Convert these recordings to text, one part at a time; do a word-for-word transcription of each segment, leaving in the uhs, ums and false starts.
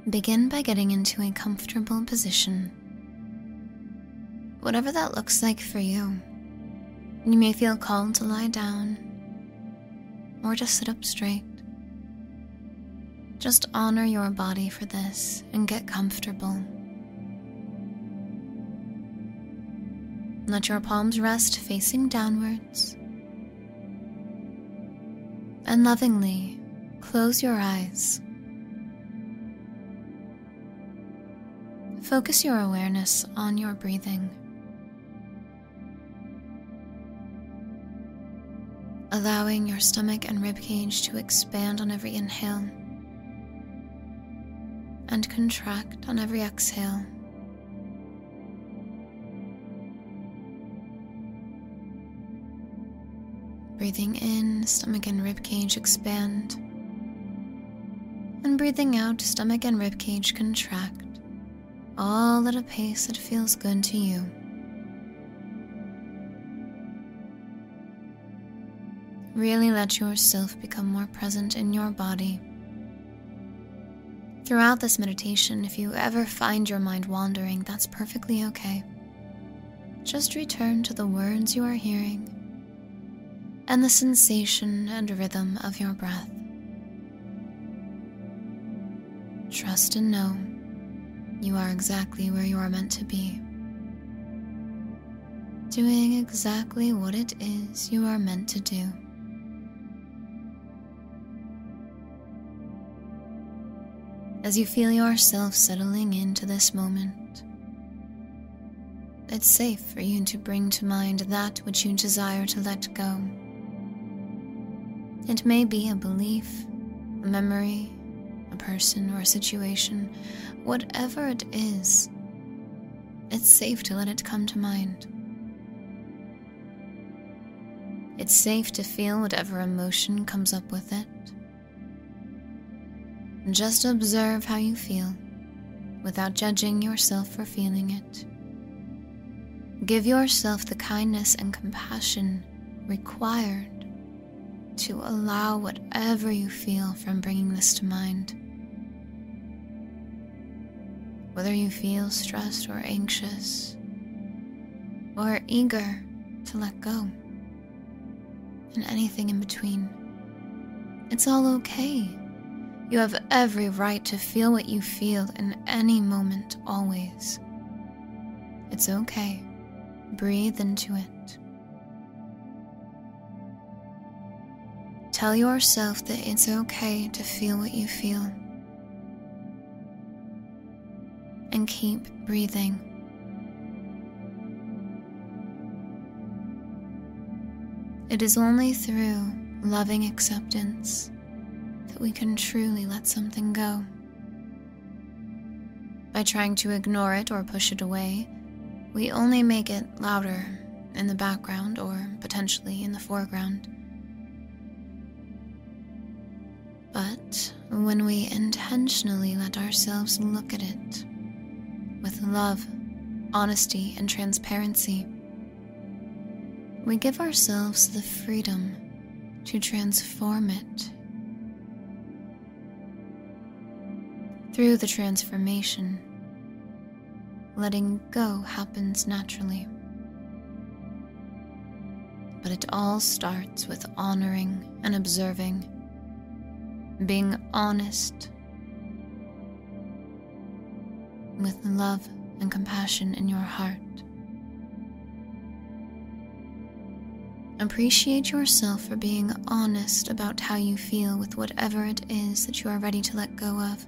Begin by getting into a comfortable position. Whatever that looks like for you. You may feel called to lie down or just sit up straight. Just honor your body for this and get comfortable. Let your palms rest facing downwards. And lovingly close your eyes. Focus your awareness on your breathing. Allowing your stomach and ribcage to expand on every inhale and contract on every exhale. Breathing in, stomach and ribcage expand. And breathing out, stomach and ribcage contract, all at a pace that feels good to you. Really let yourself become more present in your body. Throughout this meditation, if you ever find your mind wandering, that's perfectly okay. Just return to the words you are hearing and the sensation and rhythm of your breath. Trust and know you are exactly where you are meant to be, doing exactly what it is you are meant to do. As you feel yourself settling into this moment, it's safe for you to bring to mind that which you desire to let go. It may be a belief, a memory, a person, or a situation. Whatever it is, it's safe to let it come to mind. It's safe to feel whatever emotion comes up with it. Just observe how you feel without judging yourself for feeling it. Give yourself the kindness and compassion required to allow whatever you feel from bringing this to mind. Whether you feel stressed or anxious, or eager to let go, and anything in between, it's all okay. You have every right to feel what you feel in any moment, always. It's okay. Breathe into it. Tell yourself that it's okay to feel what you feel. And keep breathing. It is only through loving acceptance that we can truly let something go. By trying to ignore it or push it away, we only make it louder in the background or potentially in the foreground. But when we intentionally let ourselves look at it with love, honesty, and transparency, we give ourselves the freedom to transform it. Through the transformation, letting go happens naturally. But it all starts with honoring and observing, being honest, with love and compassion in your heart. Appreciate yourself for being honest about how you feel with whatever it is that you are ready to let go of.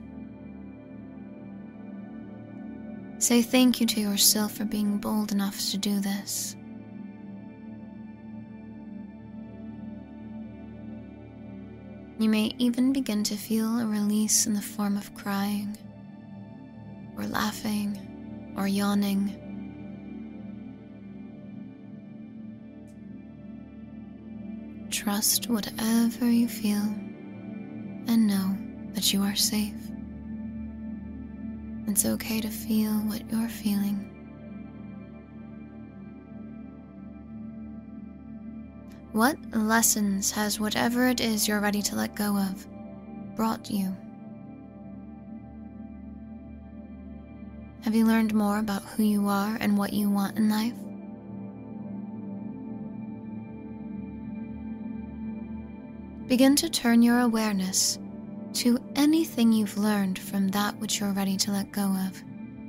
Say thank you to yourself for being bold enough to do this. You may even begin to feel a release in the form of crying, or laughing, or yawning. Trust whatever you feel and know that you are safe. It's okay to feel what you're feeling. What lessons has whatever it is you're ready to let go of brought you? Have you learned more about who you are and what you want in life? Begin to turn your awareness to anything you've learned from that which you're ready to let go of.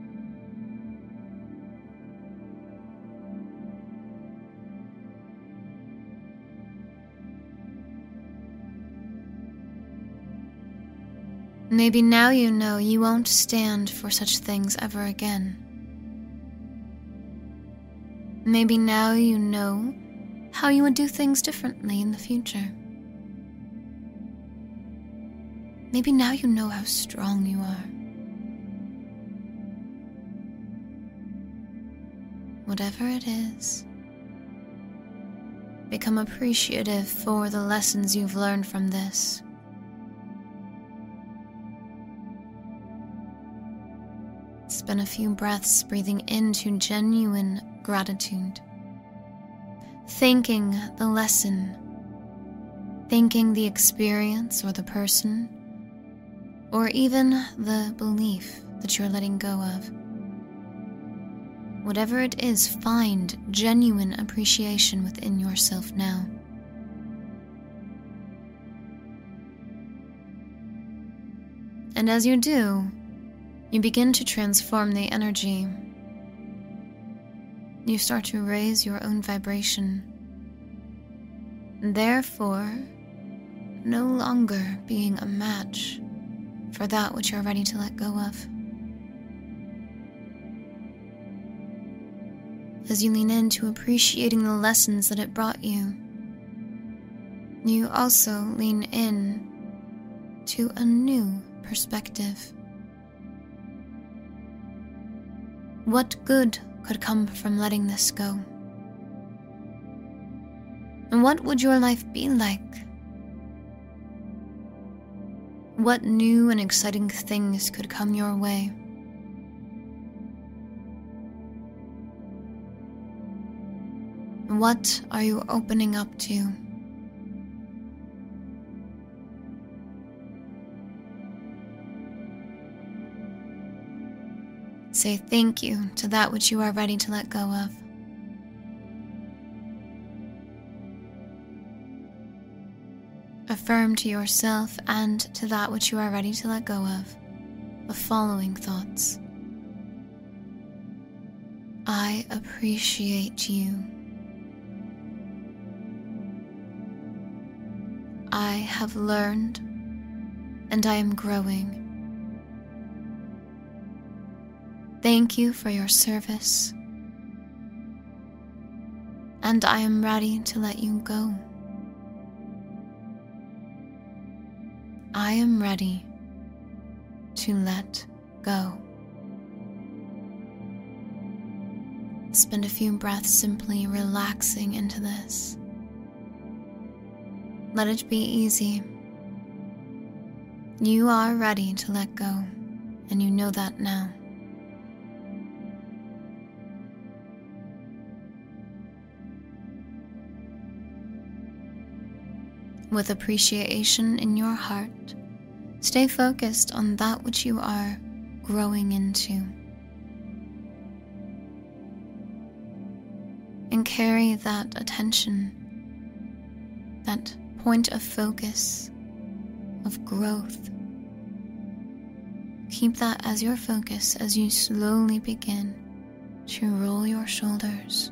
Maybe now you know you won't stand for such things ever again. Maybe now you know how you would do things differently in the future. Maybe now you know how strong you are. Whatever it is, become appreciative for the lessons you've learned from this. Spend a few breaths breathing into genuine gratitude, thanking the lesson, thanking the experience or the person, or even the belief that you're letting go of. Whatever it is, find genuine appreciation within yourself now. And as you do, you begin to transform the energy. You start to raise your own vibration, therefore no longer being a match for that which you're ready to let go of. As you lean into appreciating the lessons that it brought you, you also lean in to a new perspective. What good could come from letting this go? And what would your life be like? What new and exciting things could come your way? What are you opening up to? Say thank you to that which you are ready to let go of. Affirm to yourself and to that which you are ready to let go of the following thoughts. I appreciate you. I have learned and I am growing. Thank you for your service, and I am ready to let you go. I am ready to let go. Spend a few breaths simply relaxing into this. Let it be easy. You are ready to let go, and you know that now. With appreciation in your heart, stay focused on that which you are growing into. And carry that attention, that point of focus, of growth. Keep that as your focus as you slowly begin to roll your shoulders,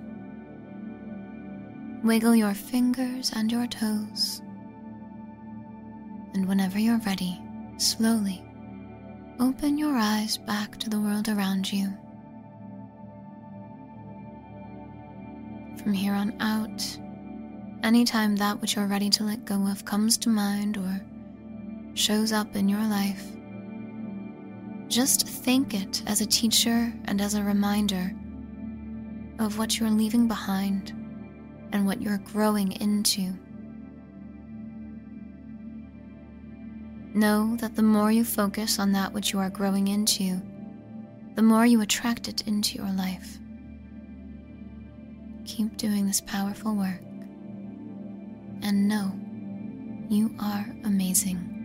wiggle your fingers and your toes. And whenever you're ready, slowly open your eyes back to the world around you. From here on out, anytime that which you're ready to let go of comes to mind or shows up in your life, just thank it as a teacher and as a reminder of what you're leaving behind and what you're growing into. Know that the more you focus on that which you are growing into, the more you attract it into your life. Keep doing this powerful work, and know you are amazing.